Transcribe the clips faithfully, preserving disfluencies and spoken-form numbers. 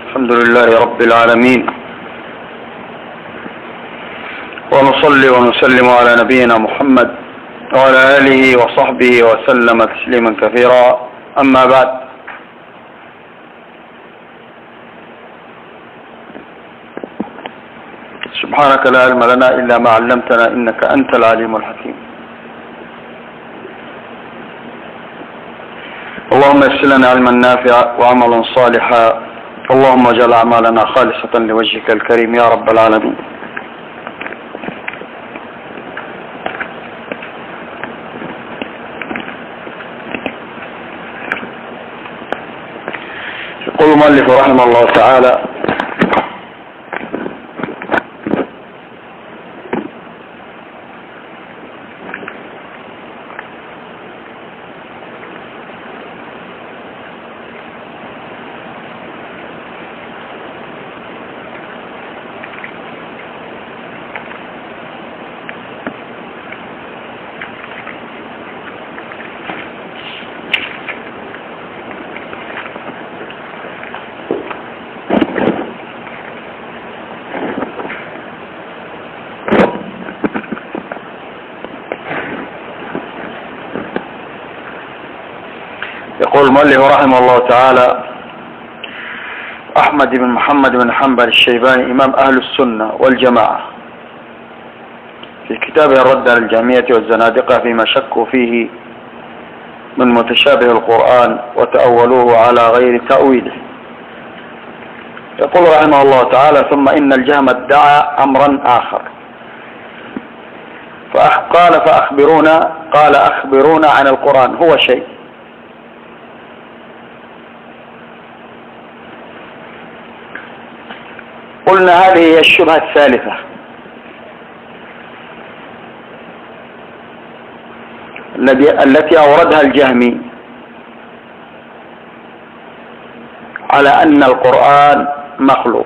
الحمد لله رب العالمين، ونصلي ونسلم على نبينا محمد وعلى آله وصحبه وسلم تسليما كثيرا. أما بعد، سبحانك لا علم لنا إلا ما علمتنا إنك أنت العليم الحكيم. اللهم يسر لنا علما نافعا وعملا صالحا، اللهم اجعل أعمالنا خالصة لوجهك الكريم يا رب العالمين. يقول المؤلف رحمه الله تعالى: يقول المؤلف رحمه الله تعالى: أحمد بن محمد بن حنبل الشيباني إمام أهل السنة والجماعة، في كتابه الرد على الجهمية والزنادقة فيما شكوا فيه من متشابه القرآن وتأولوه على غير تأويله. يقول رحمه الله تعالى: ثم إن الجهم ادعى أمرا آخر فقال فأخبرونا قال أخبرونا عن القرآن هو شيء. قلنا هذه هي الشبهة الثالثة التي أوردها الجهمي على أن القرآن مخلوق.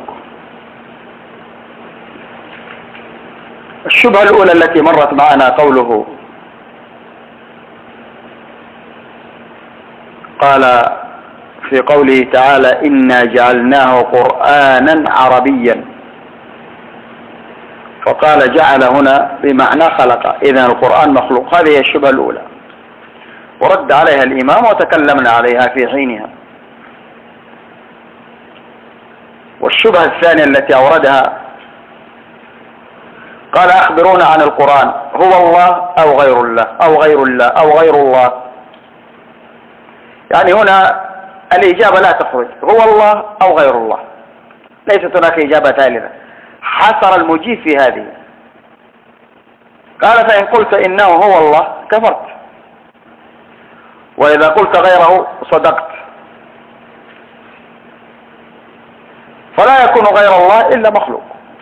الشبهة الأولى التي مرت معنا قوله قال في قوله تعالى: إنا جعلناه قرآنا عربيا، فقال جعل هنا بمعنى خلق، إذن القرآن مخلوق. هذه الشبهة الأولى، ورد عليها الإمام وتكلمنا عليها في حينها. والشبهة الثانية التي أوردها قال: أخبرونا عن القرآن هو الله أو غير الله أو غير الله أو غير الله. يعني هنا الإجابة لا تخرج، هو الله أو غير الله، ليست هناك إجابة ثالثة. حصر المجيب في هذه، قال: فإن قلت إنه هو الله كفرت، وإذا قلت غيره صدقت، فلا يكون غير الله إلا مخلوق.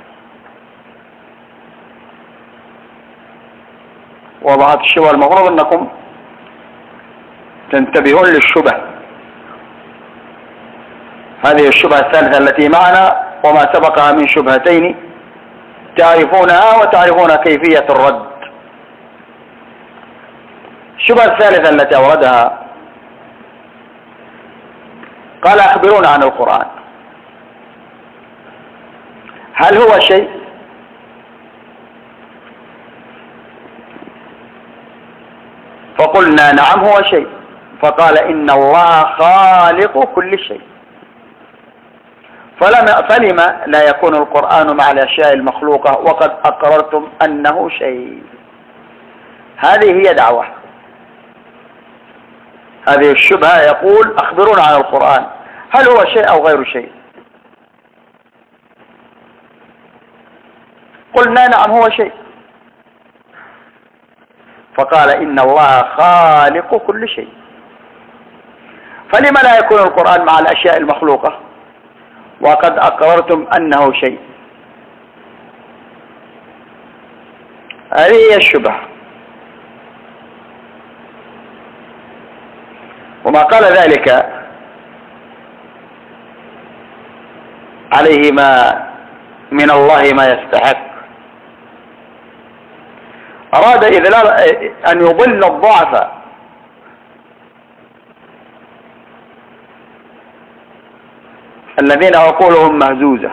وضعت الشبهة، المفروض أنكم تنتبهون للشبه. هذه الشبهة الثالثة التي معنا وما سبقها من شبهتين تعرفونها وتعرفون كيفية الرد. الشبهة الثالثة التي أوردها قال: أخبرونا عن القرآن هل هو شيء؟ فقلنا نعم هو شيء. فقال: إن الله خالق كل شيء، فلما لا يكون القرآن مع الأشياء المخلوقة وقد أقررتم أنه شيء؟ هذه هي دعوة، هذه الشبهة. يقول: أخبرونا عن القرآن هل هو شيء أو غير شيء؟ قلنا نعم هو شيء. فقال: إن الله خالق كل شيء، فلما لا يكون القرآن مع الأشياء المخلوقة وقد أقررتم أنه شيء؟ هذه هي الشبهة. وما قال ذلك عليه ما من الله ما يستحق. أراد إذلال أن يضل الذين عقولهم مهزوزة،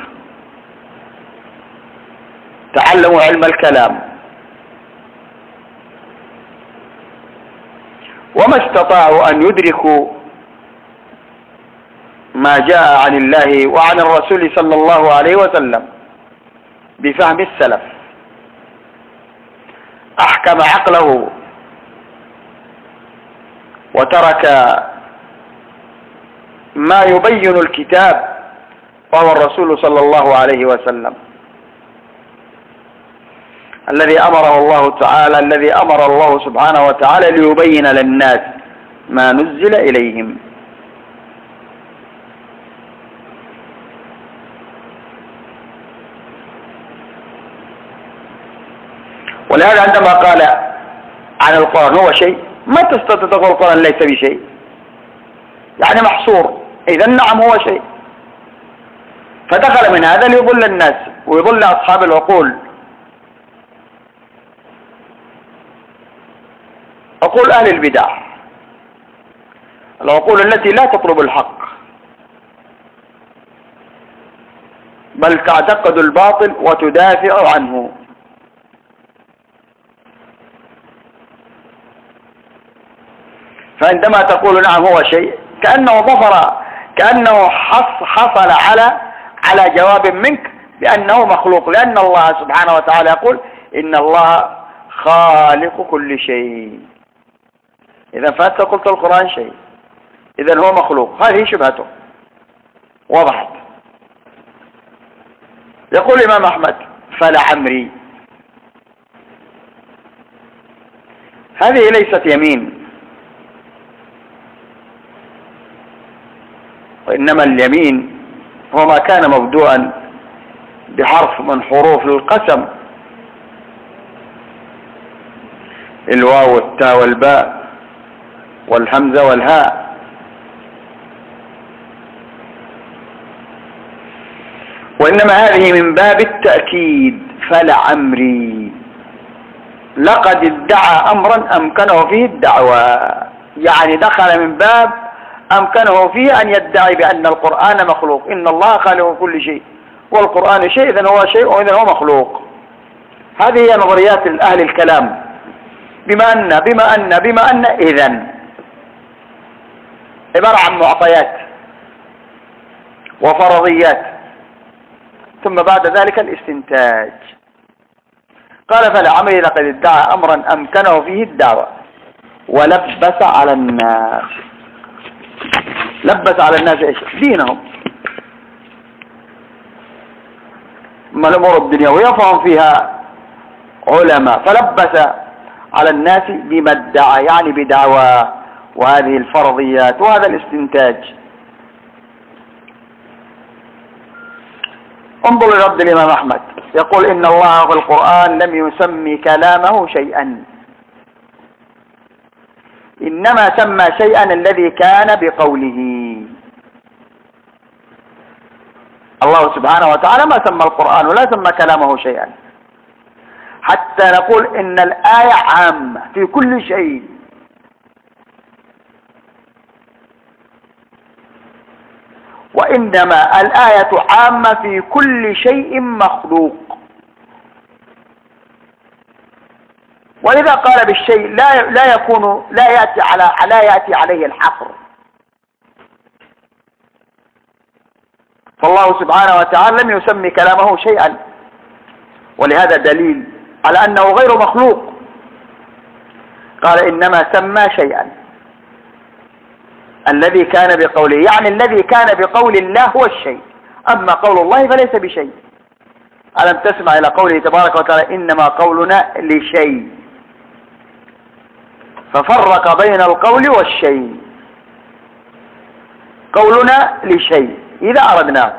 تعلموا علم الكلام وما استطاعوا أن يدركوا ما جاء عن الله وعن الرسول صلى الله عليه وسلم بفهم السلف. أحكم عقله وترك ما يبين الكتاب وهو الرسول صلى الله عليه وسلم الذي أمره الله تعالى الذي أمر الله سبحانه وتعالى ليبين للناس ما نزل إليهم. ولهذا عندما قال عن القرآن هو شيء، ما تستطيع تقول القرآن ليس بشيء، يعني محصور. إذا نعم هو شيء، فدخل من هذا ليضل الناس ويضل أصحاب العقول، عقول أهل البدع، العقول التي لا تطلب الحق بل تعتقد الباطل وتدافع عنه. فعندما تقول نعم هو شيء كأنه ظفر، كأنه حصل على على جواب منك بأنه مخلوق، لأن الله سبحانه وتعالى يقول إن الله خالق كل شيء. إذا فأنت قلت القرآن شيء، إذا هو مخلوق، هذه شبهته وضحت. يقول الإمام أحمد فلعمري، هذه ليست يمين، وإنما اليمين هو ما كان مبدوءا بحرف من حروف القسم، الواو والتاء والباء والهمزة والهاء. وإنما هذه من باب التأكيد، فلعمري لقد ادعى أمرا أمكنه فيه الدعوى، يعني دخل من باب أمكنه فيه أن يدعي بأن القرآن مخلوق، إن الله خالق كل شيء والقرآن شيء، إذن هو شيء وإذن هو مخلوق. هذه هي نظريات أهل الكلام، بما أن بما أن بما أن إذن عبارة عن معطيات وفرضيات، ثم بعد ذلك الاستنتاج. قال فلعمري لقد ادعى أمرا أمكنه فيه الدعوة ولبس على الناس. لبس على الناس ايش؟ دينهم، اما الامور الدنيويه فهم فيها علماء، فلبس على الناس بما ادعى، يعني بدعوى وهذه الفرضيات وهذا الاستنتاج. انظر لرد الامام احمد، يقول ان الله في القرآن لم يسمي كلامه شيئا، إنما سمى شيئا الذي كان بقوله. الله سبحانه وتعالى ما سمى القرآن ولا سمى كلامه شيئا، حتى نقول إن الآية عامة في كل شيء، وإنما الآية عامة في كل شيء مخلوق. ولذا قال بالشيء لا لا يكون لا يأتي على لا يأتي عليه الحصر. فالله سبحانه وتعالى لم يسمي كلامه شيئا، ولهذا دليل على أنه غير مخلوق. قال إنما سمى شيئا الذي كان بقوله، يعني الذي كان بقول الله هو الشيء، أما قول الله فليس بشيء. ألم تسمع إلى قوله تبارك وتعالى إنما قولنا لشيء، ففرق بين القول والشيء. قولنا لشيء إذا أردناه،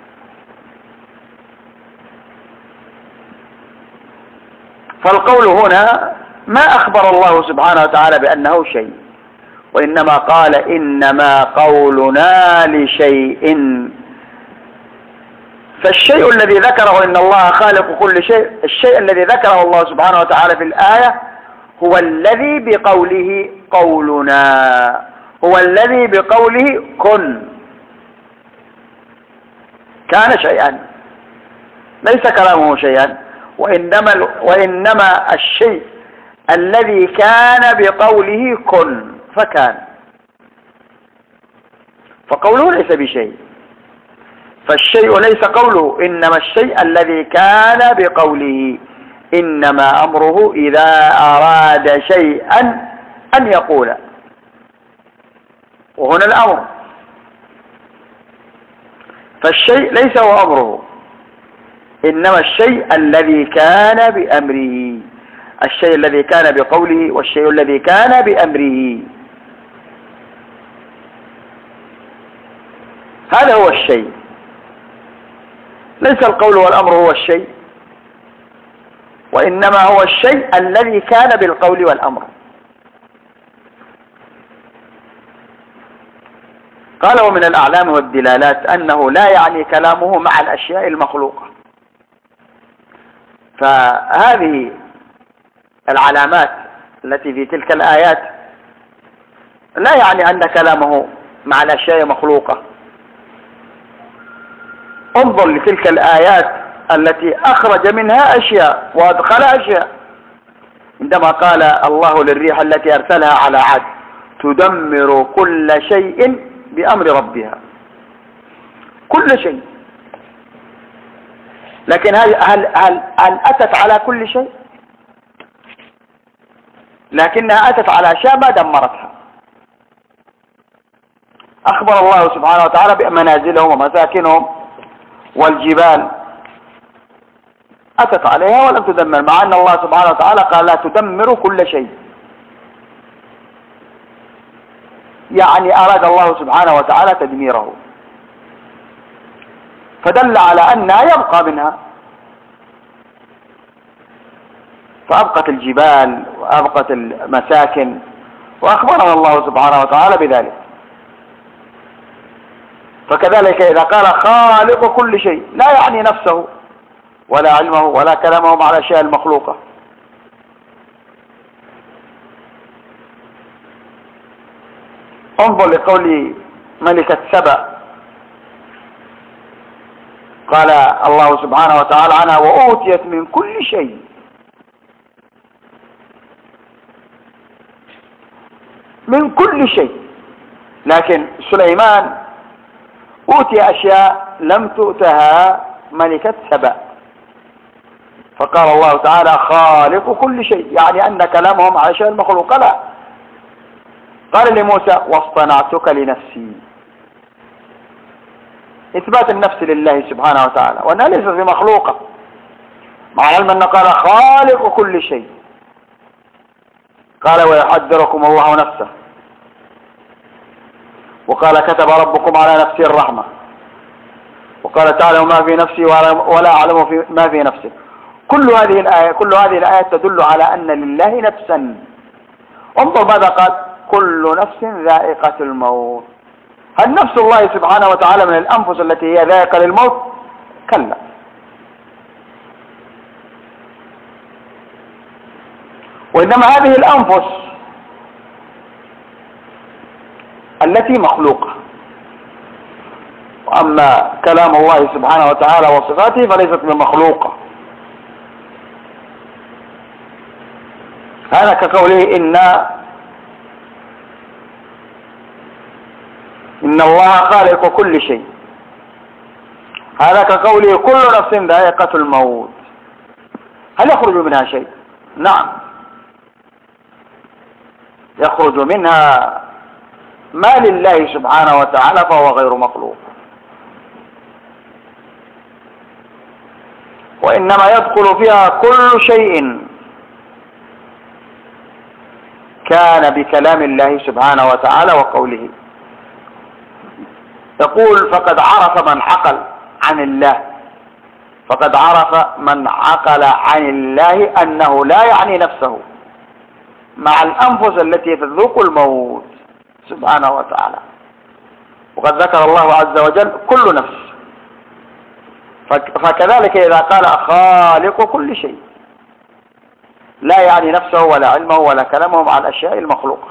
فالقول هنا ما أخبر الله سبحانه وتعالى بأنه شيء، وإنما قال إنما قولنا لشيء. فالشيء الذي ذكره إن الله خالق كل شيء، الشيء الذي ذكره الله سبحانه وتعالى في الآية هو الذي بقوله قولنا، هو الذي بقوله كن. كان شيئا، ليس كلامه شيئا، وإنما, وإنما الشيء الذي كان بقوله كن فكان، فقوله ليس بشيء، فالشيء ليس قوله، إنما الشيء الذي كان بقوله، إنما أمره إذا أراد شيئا أن يقول، وهنا الأمر، فالشيء ليس هو أمره، إنما الشيء الذي كان بأمره، الشيء الذي كان بقوله والشيء الذي كان بأمره، هذا هو الشيء، ليس القول والأمر هو الشيء، وإنما هو الشيء الذي كان بالقول والأمر. قال ومن الأعلام والدلالات أنه لا يعني كلامه مع الأشياء المخلوقة، فهذه العلامات التي في تلك الآيات لا يعني أن كلامه مع الأشياء مخلوقة. انظر لتلك الآيات التي أخرج منها أشياء وأدخل أشياء، عندما قال الله للريح التي أرسلها على عاد تدمر كل شيء بأمر ربها، كل شيء، لكن هل, هل, هل, هل أتت على كل شيء؟ لكنها أتت على أشياء ما دمرتها. أخبر الله سبحانه وتعالى بمنازلهم ومساكنهم والجبال أتت عليها ولم تدمر، مع أن الله سبحانه وتعالى قال لا تدمر كل شيء، يعني أراد الله سبحانه وتعالى تدميره، فدل على أنها يبقى منها، فأبقت الجبال وأبقت المساكن، وأخبرنا الله سبحانه وتعالى بذلك. فكذلك إذا قال خالق كل شيء لا يعني نفسه ولا علمه ولا كلامه مع الأشياء المخلوقة. انظر لقول ملكة سبأ، قال الله سبحانه وتعالى عنها وأوتيت من كل شيء، من كل شيء، لكن سليمان أوتي أشياء لم تؤتها ملكة سبأ، فقال الله تعالى خالق كل شيء، يعني أن كلامهم على أشياء المخلوقة لا. قال لموسى واصطنعتك لنفسي، إثبات النفس لله سبحانه وتعالى وأنها ليست بمخلوقة، مع العلم أنه قال خالق كل شيء. قال ويحذركم الله نفسه، وقال كتب ربكم على نفسه الرحمة، وقال تعلم ما في نفسي ولا أعلم في ما في نفسك. كل هذه الآية كل هذه الآيات تدل على أن لله نفسا. انظر ماذا قال كل نفس ذائقة الموت. هل نفس الله سبحانه وتعالى من الأنفس التي هي ذائقة للموت؟ كلا. وإنما هذه الأنفس التي مخلوقة، وأما كلام الله سبحانه وتعالى وصفاته فليست بمخلوقة. هذا كقوله إن إن الله خالق كل شيء، هذا كقوله كل نفس ذائقة الموت. هل يخرج منها شيء؟ نعم، يخرج منها ما لله سبحانه وتعالى فهو غير مخلوق، وإنما يدخل فيها كل شيء كان بكلام الله سبحانه وتعالى وقوله. يقول فقد عرف من عقل عن الله، فقد عرف من عقل عن الله أنه لا يعني نفسه مع الأنفس التي تذوق الموت سبحانه وتعالى. وقد ذكر الله عز وجل كل نفس، فكذلك إذا قال خالق كل شيء لا يعني نفسه ولا علمه ولا كلامه مع الأشياء المخلوقة.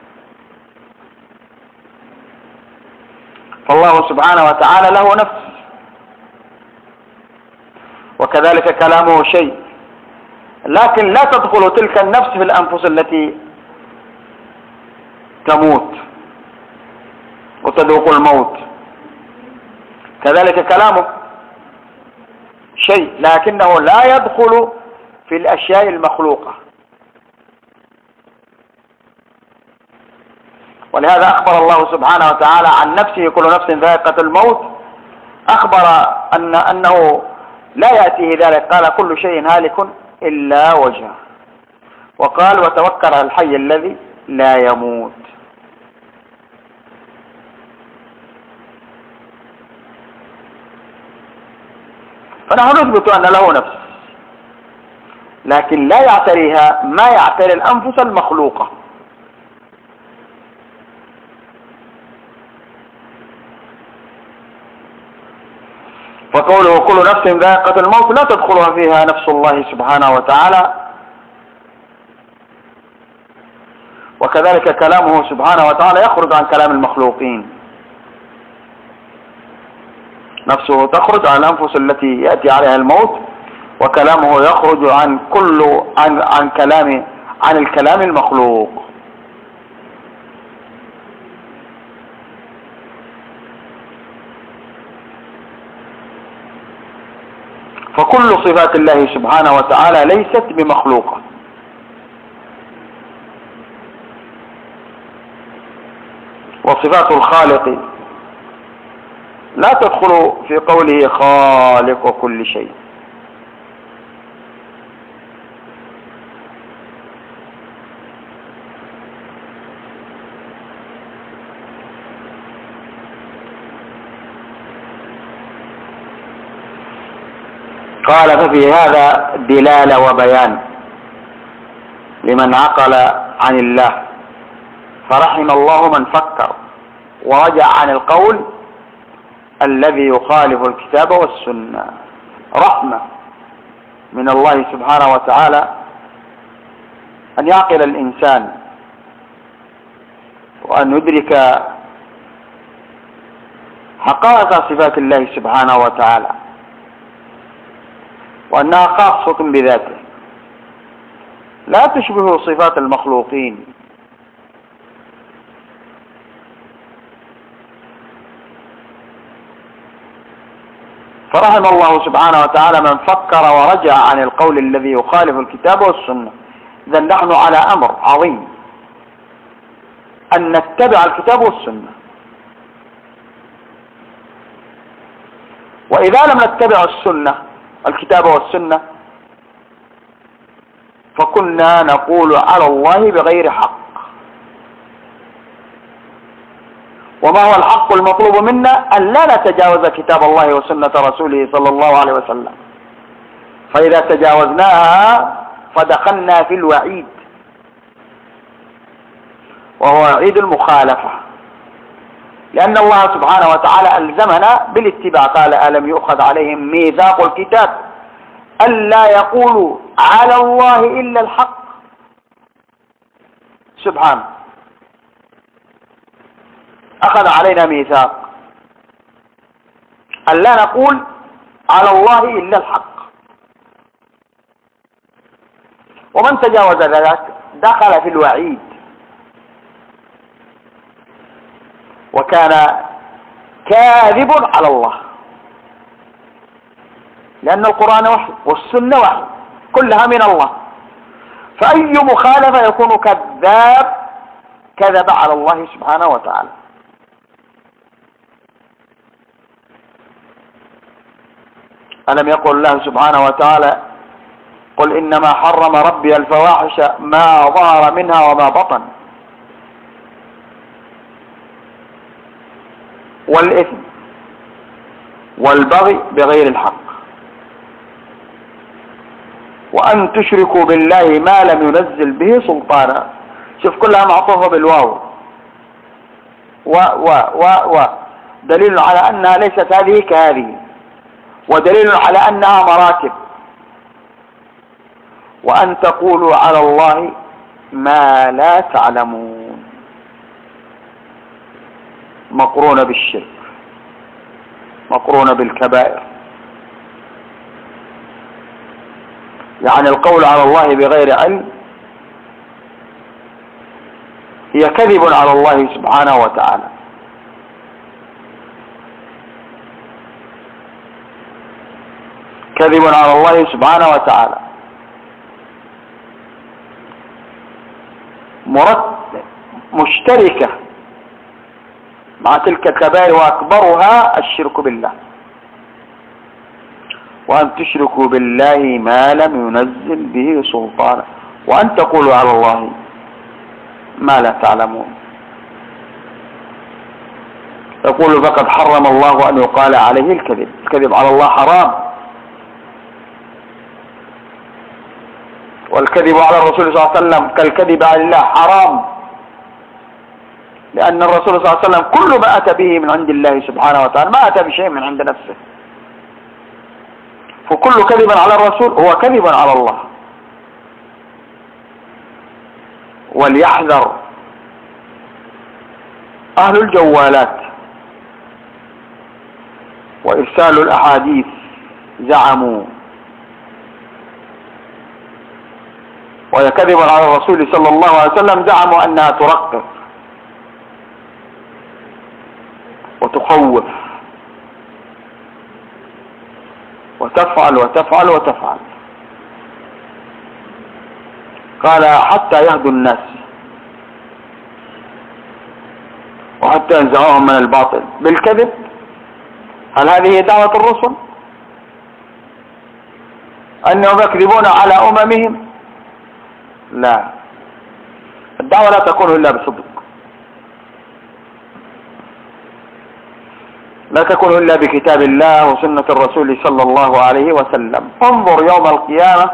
فالله سبحانه وتعالى له نفس وكذلك كلامه شيء، لكن لا تدخل تلك النفس في الأنفس التي تموت وتذوق الموت. كذلك كلامه شيء، لكنه لا يدخل في الأشياء المخلوقة. ولهذا أخبر الله سبحانه وتعالى عن نفسه: كل نفس ذائقة الموت. أخبر أن أنه لا يأتيه ذلك، قال: كل شيء هالك إلا وجهه. وقال: وتوكل على الحي الذي لا يموت. فنحن نثبت أن له نفس، لكن لا يعتريها ما يعتري الأنفس المخلوقة. وقوله كل نفس ذائقة الموت لا تدخلها فيها نفس الله سبحانه وتعالى. وكذلك كلامه سبحانه وتعالى يخرج عن كلام المخلوقين، نفسه تخرج عن الأنفس التي يأتي عليها الموت، وكلامه يخرج عن كل عن عن كلام عن الكلام المخلوق. فكل صفات الله سبحانه وتعالى ليست بمخلوقة. وصفات الخالق لا تدخل في قوله خالق كل شيء. قال: ففي هذا دلالة وبيان لمن عقل عن الله، فرحم الله من فكر ورجع عن القول الذي يخالف الكتاب والسنة. رحمة من الله سبحانه وتعالى أن يعقل الإنسان وأن يدرك حقائق صفات الله سبحانه وتعالى، وأنها خاصة بذاته لا تشبه صفات المخلوقين. فرحم الله سبحانه وتعالى من فكر ورجع عن القول الذي يخالف الكتاب والسنة. إذا نحن على أمر عظيم أن نتبع الكتاب والسنة، وإذا لم نتبع السنة الكتاب والسنة فكنا نقول على الله بغير حق. وما هو الحق المطلوب منا؟ أن لا نتجاوز كتاب الله وسنة رسوله صلى الله عليه وسلم، فإذا تجاوزناها فدخلنا في الوعيد، وهو وعيد المخالفة، لأن الله سبحانه وتعالى ألزمنا بالاتباع. قال: ألم يؤخذ عليهم ميثاق الكتاب ألا يقولوا على الله إلا الحق. سبحانه، أخذ علينا ميثاق ألا نقول على الله إلا الحق، ومن تجاوز ذلك دخل في الوعيد، وكان كاذب على الله، لأن القرآن وحي والسنة وحي كلها من الله، فأي مخالفة يكون كذاب كذب على الله سبحانه وتعالى. ألم يقل الله سبحانه وتعالى: قل إنما حرم ربي الفواحش ما ظهر منها وما بطن والإثم والبغي بغير الحق وأن تشركوا بالله ما لم ينزل به سلطانا. شوف كلها معطوفة بالواو، و و و و دليل على أنها ليست هذه كهذه، ودليل على أنها مراتب. وأن تقولوا على الله ما لا تعلمون، مقرونة بالشرك، مقرونة بالكبائر. يعني القول على الله بغير علم هي كذب على الله سبحانه وتعالى. كذب على الله سبحانه وتعالى مرتب مشتركة مع تلك الكبائر، وأكبرها الشرك بالله، وأن تشركوا بالله ما لم ينزل به سلطانا، وأن تقولوا على الله ما لا تعلمون. يقول فقد حرم الله أن يقال عليه الكذب. الكذب على الله حرام، والكذب على الرسول صلى الله عليه وسلم كالكذب على الله حرام، لأن الرسول صلى الله عليه وسلم كل ما أتى به من عند الله سبحانه وتعالى، ما أتى بشيء من عند نفسه، فكل كذب على الرسول هو كذب على الله. وليحذر أهل الجوالات وإرسال الأحاديث. زعموا ويكذب على الرسول صلى الله عليه وسلم، زعموا أنها ترقق وتخوف وتفعل وتفعل وتفعل. قال حتى يهدوا الناس وحتى ينزعوهم من الباطل بالكذب. هل هذه دعوة الرسل؟ أنهم يكذبون على أممهم؟ لا، الدعوة لا تكون إلا بصدق، لا تكون إلا بكتاب الله وسنة الرسول صلى الله عليه وسلم. انظر يوم القيامة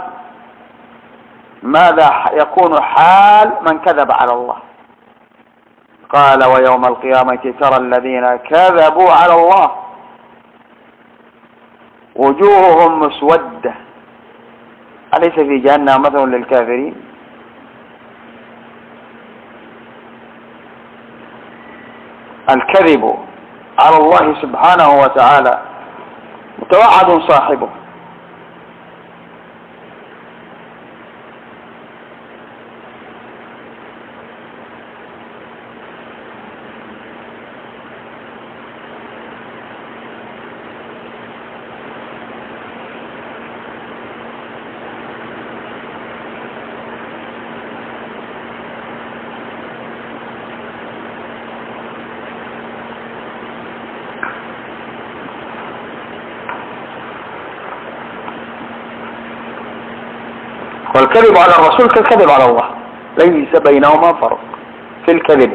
ماذا يكون حال من كذب على الله. قال ويوم القيامة ترى الذين كذبوا على الله وجوههم مسودة أليس في جهنم مثل للكافرين. الكذب على الله سبحانه وتعالى متوعد صاحبه. والكذب على الرسول كالكذب على الله، ليس بينهما فرق في الكذب،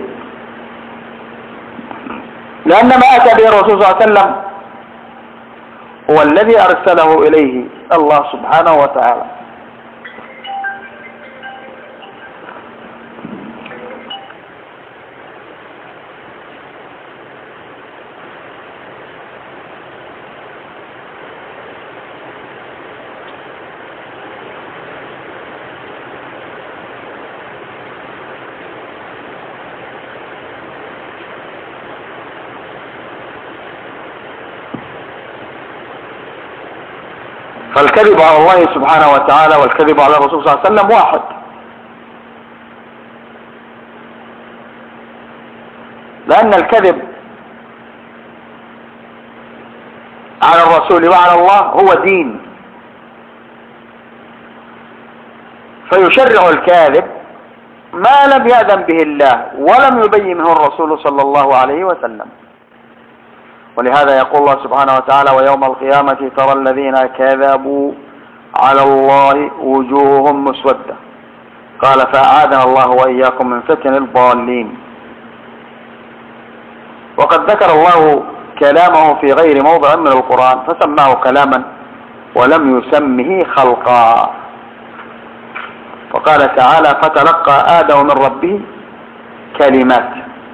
لأن ما أتى به الرسول صلى الله عليه وسلم هو الذي أرسله إليه الله سبحانه وتعالى. فالكذب على الله سبحانه وتعالى والكذب على الرسول صلى الله عليه وسلم واحد. لأن الكذب على الرسول وعلى الله هو دين، فيشرع الكاذب ما لم يأذن به الله ولم يبين منه الرسول صلى الله عليه وسلم. ولهذا يقول الله سبحانه وتعالى ويوم القيامة ترى الذين كذبوا على الله وجوههم مسودة. قال فأعاذنا الله وإياكم من فتن الضالين. وقد ذكر الله كلامه في غير موضع من القرآن فسماه كلاما ولم يسمه خلقا، فقال تعالى فتلقى آدم من ربه كلمات.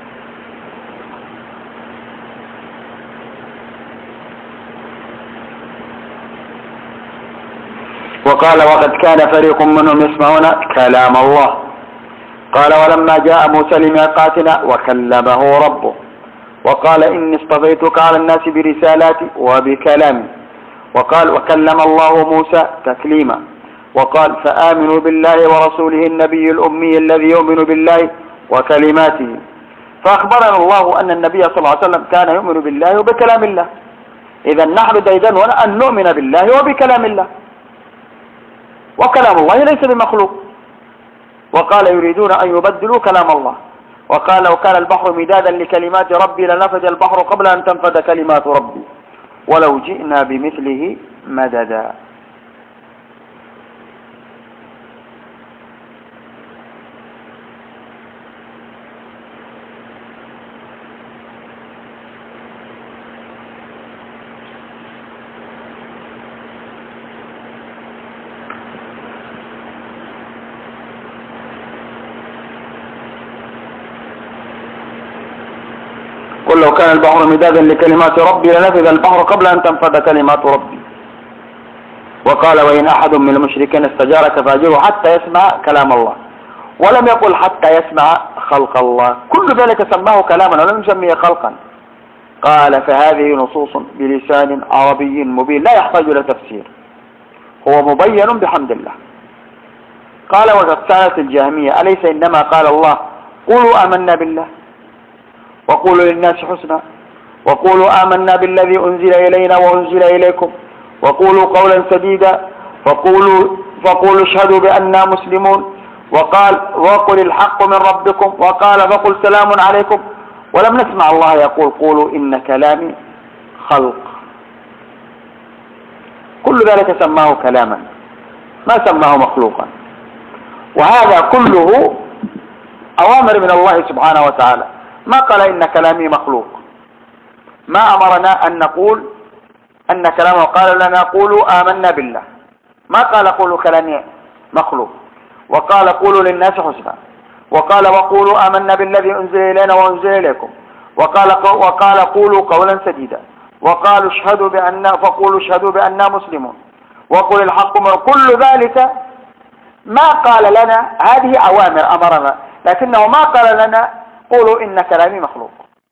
وقال وقد كان فريق منهم يسمعون كلام الله. قال ولما جاء موسى لميقاتنا وكلمه ربه وقال إني اصطفيتك على الناس برسالاتي وبكلامي. وقال وكلم الله موسى تكليما. وقال فآمنوا بالله ورسوله النبي الأمي الذي يؤمن بالله وكلماته. فأخبرنا الله أن النبي صلى الله عليه وسلم كان يؤمن بالله وبكلام الله. إذا نحن ديدننا أن نؤمن بالله وبكلام الله، وكلام الله ليس بمخلوق. وقال يريدون أن يبدلوا كلام الله، وقال لو كان البحر مدادا لكلمات ربي لنفد البحر قبل أن تنفد كلمات ربي ولو جئنا بمثله مددا. قل لو كان البحر مدادا لكلمات ربي لنفذ البحر قبل أن تنفذ كلمات ربي. وقال وإن أحد من المشركين استجارك فأجره حتى يسمع كلام الله، ولم يقل حتى يسمع خلق الله. كل ذلك سماه كلاما ولم يسميه خلقا. قال فهذه نصوص بلسان عربي مبين لا يحتاج إلى تفسير، هو مبين بحمد الله. قال وقد سألت الجهمية أليس إنما قال الله قولوا آمنا بالله وقولوا للناس حسنا وقولوا آمنا بالذي أنزل إلينا وأنزل إليكم وقولوا قولا سديدا فقولوا فقولوا اشهدوا بأننا مسلمون، وقال وقل الحق من ربكم، وقال فقل سلام عليكم، ولم نسمع الله يقول قولوا إن كلامي خلق. كل ذلك سماه كلاما ما سماه مخلوقا، وهذا كله أوامر من الله سبحانه وتعالى. ما قال إن كلامي مخلوق، ما أمرنا أن نقول أن كلامه، قال لنا قولوا آمنا بالله، ما قال قولوا كلامي مخلوق. وقال قولوا للناس حسنا، وقال وقولوا آمنا بالذي أنزل إلينا وأنزل إليكم، وقال وقال قولوا قولا سديدا، وقالوا اشهدوا بأننا فقولوا اشهدوا بأننا مسلمون، وقل الحق من. كل ذلك ما قال لنا، هذه أوامر أمرنا، لكنه ما قال لنا قولوا إن كلامي مخلوق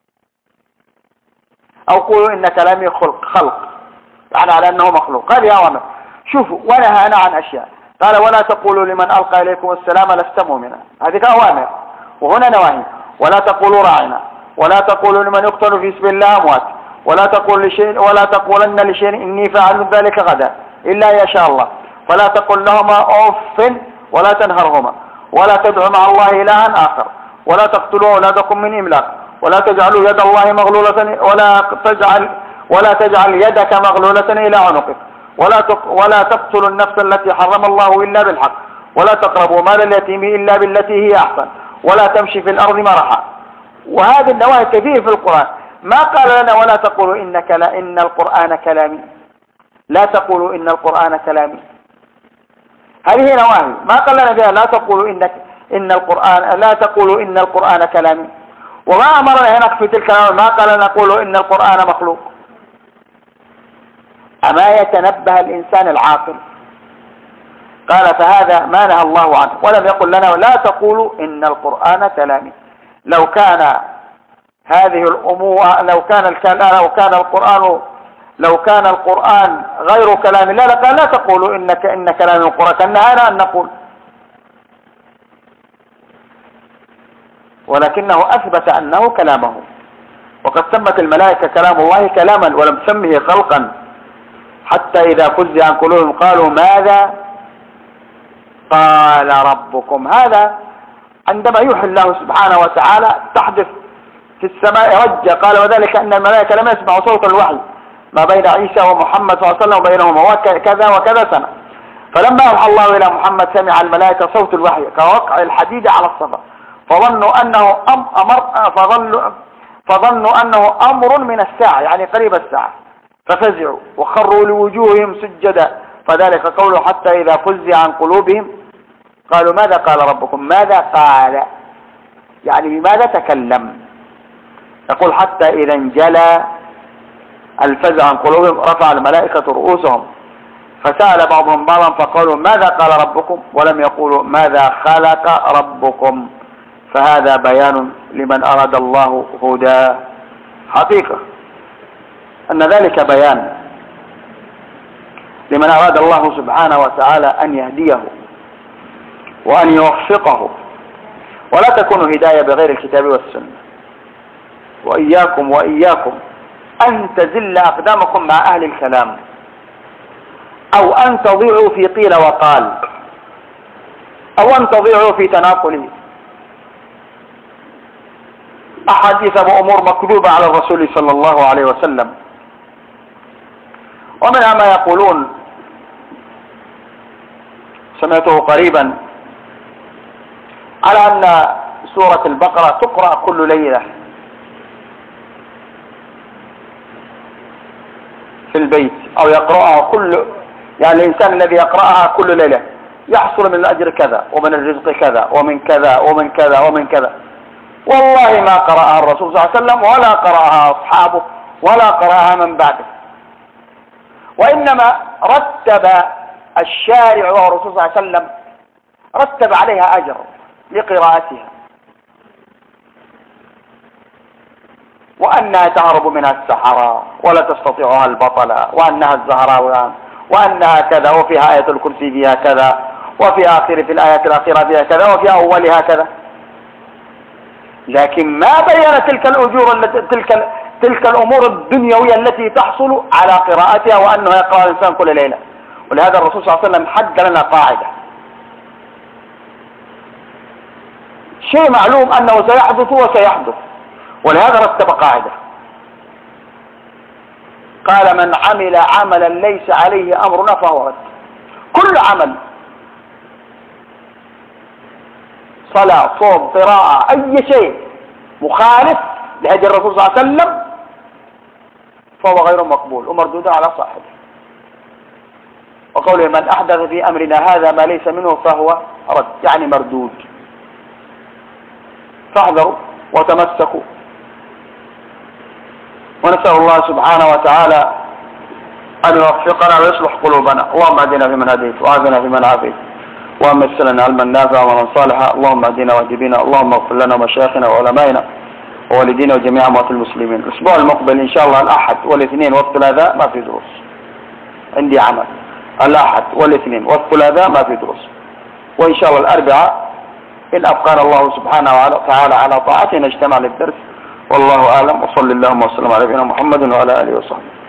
أو قولوا إن كلامي خلق خلق يعني على أنه مخلوق. هذه أوامر. شوفوا ونهانا عن أشياء، قال ولا تقولوا لمن ألقى إليكم السلام لست مؤمنا، هذه أوامر. وهنا نواهي، ولا تقولوا راعنا، ولا تقولوا لمن يقتل في سبيل الله أموات، ولا تقول لشيء ولا تقولن لشيء إني فاعل ذلك غدا إلا يشاء الله، فلا تقل لهما أوف ولا تنهرهما، ولا تدعوا مع الله إلها آخر، ولا تقتلوا أولادكم من إملاق، ولا تجعلوا يد الله مغلولة ولا تجعل ولا تجعل يدك مغلولة إلى عنقك، ولا ولا تقتلوا النفس التي حرم الله إلا بالحق، ولا تقربوا مال اليتيم إلا بالتي هي أحسن، ولا تمشي في الأرض مرحا. وهذه النواهي كثير في القرآن. ما قال لنا ولا تقولوا إنك لا إن القرآن كلامي، لا تقولوا إن القرآن كلامي، هذه نواهي. ما قال لنا بها لا تقولوا إنك إن القرآن لا تقولوا إن القرآن كلامي. وما أمرنا هناك في تلك النواهي ما قال لنا قولوا إن القرآن مخلوق. أما يتنبه الإنسان العاقل؟ قال فهذا ما نهى الله عنه، ولم يقل لنا لا تقولوا إن القرآن كلامي. لو كان هذه الأمور لو كان الكلام لو كان القرآن لو كان القرآن غير كلام الله لقال لا تقولوا إنك إن كلام القرآن، كان نهانا أن نقول. ولكنه أثبت أنه كلامه، وقد سمت الملائكة كلام الله كلاما ولم تسمه خلقا، حتى إذا فزع عن قلوبهم قالوا ماذا قال ربكم. هذا عندما يوحي الله سبحانه وتعالى تحدث في السماء رجة. قال وذلك أن الملائكة لم يسمعوا صوت الوحي ما بين عيسى ومحمد صلى الله عليه وسلم وبينهما كذا وكذا سنة. فلما أوحى الله إلى محمد سمع الملائكة صوت الوحي كوقع الحديد على الصفا، فظنوا أنه أمر فظنوا فظنوا أنه أمر من الساعة يعني قريب الساعة، ففزعوا وخروا لوجوههم سجدا. فذلك قوله حتى إذا فزع عن قلوبهم قالوا ماذا قال ربكم. ماذا قال يعني بماذا تكلم. يقول حتى إذا انجلى الفزع عن قلوبهم رفع الملائكة رؤوسهم فسأل بعضهم بعضا فقالوا ماذا قال ربكم، ولم يقولوا ماذا خلق ربكم. فهذا بيان لمن أراد الله هدى. حقيقة أن ذلك بيان لمن أراد الله سبحانه وتعالى أن يهديه وأن يوفقه، ولا تكون هداية بغير الكتاب والسنة. وإياكم وإياكم أن تزل أقدامكم مع أهل الكلام، أو أن تضيعوا في قيل وقال، أو أن تضيعوا في تناقل أحاديث وأمور مكذوبة على الرسول صلى الله عليه وسلم. ومنها ما يقولون، سمعته قريبا، على أن سورة البقرة تقرأ كل ليلة في البيت، أو يقرأها كل، يعني الإنسان الذي يقرأها كل ليلة يحصل من الأجر كذا، ومن الرزق كذا، ومن كذا ومن كذا ومن كذا. والله ما قرأها الرسول صلى الله عليه وسلم، ولا قرأها أصحابه، ولا قرأها من بعده، وإنما رتب الشارع وهو الرسول صلى الله عليه وسلم رتب عليها أجر لقراءتها، وأنها تهرب منها السحرة ولا تستطيعها البطلة، وأنها الزهراء، وأنها كذا، وفيها آية الكرسي فيها كذا، وفي آخر في الآية الأخيرة فيها كذا، وفي أولها كذا. لكن ما بين تلك الأجور التي تلك تلك الأمور الدنيوية التي تحصل على قراءتها، وأنه يقرأ الإنسان كل ليلة. ولهذا الرسول صلى الله عليه وسلم حد لنا قاعدة، شيء معلوم أنه سيحدث وسيحدث، ولهذا رتب قاعدة، قال: من عمل عملا ليس عليه أمرنا فهو رد. كل عمل، صلاة، صوم، قراءة، أي شيء مخالف لهدي الرسول صلى الله عليه وسلم فهو غير مقبول ومردود على صاحبه. وقوله: من أحدث في أمرنا هذا ما ليس منه فهو رد، يعني مردود. فاحذروا وتمسكوا، ونسأل الله سبحانه وتعالى أن يوفقنا ويصلح قلوبنا. اللهم اهدنا فيمن هديت، وعافنا فيمن عافيت، اللهم يسر لنا علما نافعا وعملا صالحا. اللهم اهدنا واهد بنا، اللهم اغفر لنا ومشايخنا وعلمائنا ووالدينا وجميع اموات المسلمين. الاسبوع المقبل ان شاء الله الأحد والاثنين والثلاثاء ما في دروس، عندي عمل. الأحد والاثنين والثلاثاء ما في دروس، وإن شاء الله الأربعاء إن أبقانا الله سبحانه وتعالى على طاعته نجتمع للدرس. والله أعلم، وصلى اللهم وسلم على نبينا محمد وعلى آله وصحبه.